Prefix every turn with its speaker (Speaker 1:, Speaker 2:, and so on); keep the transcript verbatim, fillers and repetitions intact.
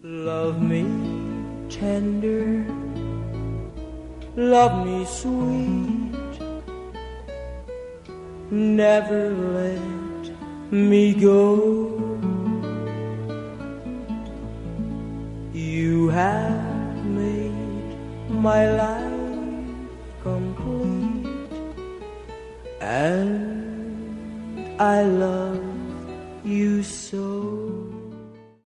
Speaker 1: Love me tender, love me sweet, never let me go. You have made my life complete, and I love you so.